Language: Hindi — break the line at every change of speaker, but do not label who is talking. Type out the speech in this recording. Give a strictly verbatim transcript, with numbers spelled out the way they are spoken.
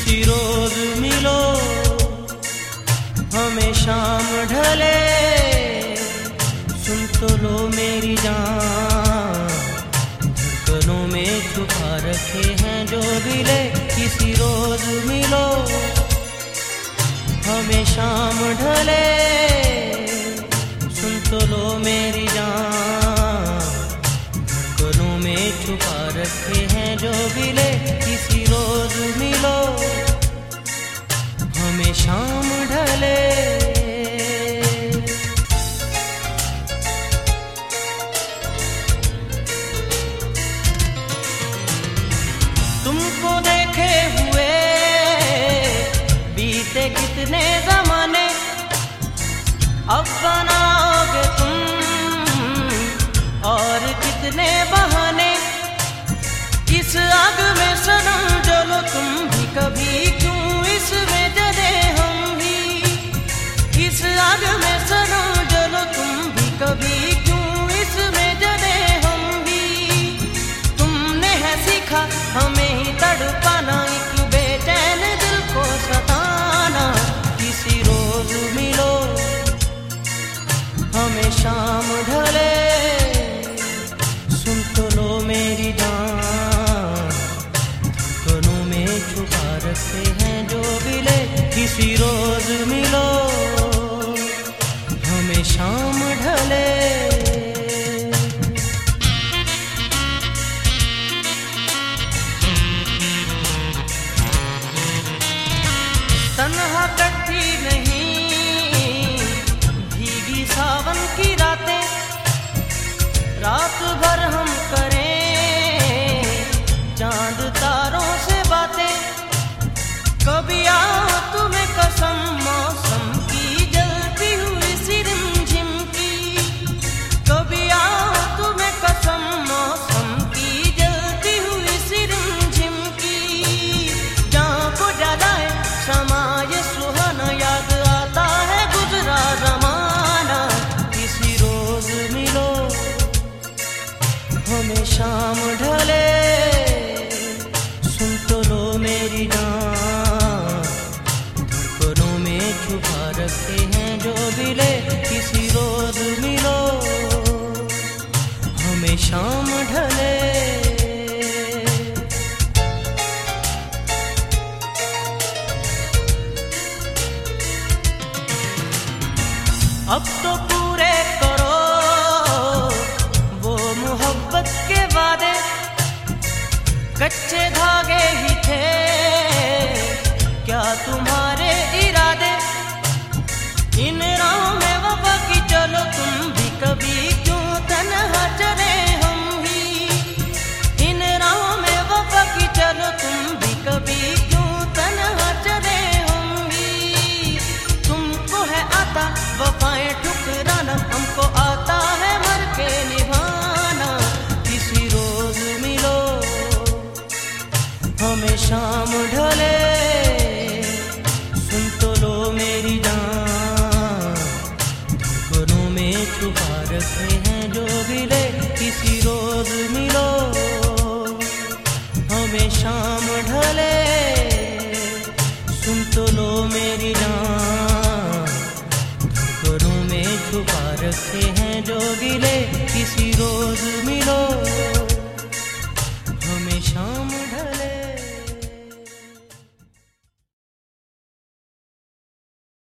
किसी रोज मिलो हमें शाम ढले, सुन तो लो मेरी जान, धड़कनों में छुपा रखे हैं जो गिले। किसी रोज मिलो हमें शाम ढले, सुन तो लो मेरी जान, धड़कनों में छुपा रखे हैं जो गिले। किसी रोज मिलो हमें शाम ढले। तुमको देखे हुए बीते कितने ज़माने, अब बनाओगे तुम और कितने बहाने। इस आग में सनम जलो तुम भी कभी, क्यों इसमें जले हम भी। इस आग में सनम जलो तुम भी कभी, क्यों इसमें जले हम भी। तुमने है सीखा हमें ही तड़पाना, एक बेचैन दिल को सताना। किसी रोज मिलो हमें शाम ढले, सुन तो लो मेरी जान, धड़कनों में छुपा रखे हैं जो गिले। किसी रोज मिलो हमें शाम ढले। तन्हा कटती नहीं भीगी सावन की रातें, रात भर हम करें चांद तारों से बातें। कभी आओ तुम्हें कसम मौसम की जलती हुई सी रिमझिम की, कभी आओ तुम्हें कसम मौसम की जलती हुई सी रिमझिम की। जहाँ को जलाए समाये सुहाना, याद आता है गुजरा जमाना। किसी रोज मिलो हमें शाम ढले, सुन तो लो मेरी जान, धड़कनों में छुपा रखे हैं जो गिले। किसी रोज मिलो हमें शाम ढले। अब तो पूरे करो वो मोहब्बत के वादे, कच्चे धागे ही थे क्या तुम्हारे इरादे। इन राहों में वफा की चलो तुम भी कभी, क्यों तन्हा चले हम भी। इन राहों में वफा की चलो तुम भी कभी, क्यों तन्हा चले हम भी। तुमको है आता वफाएं ठुकराना, हमको आता है मर के निभाना। किसी रोज मिलो हमें शाम ढले, सुन तो लो मेरी जान, धड़कनों में छुपा रखे हैं जो गिले। किसी रोज मिलो हमें शाम ढले, सुन तो लो मेरी जान, धड़कनों में छुपा रखे हैं जो गिले।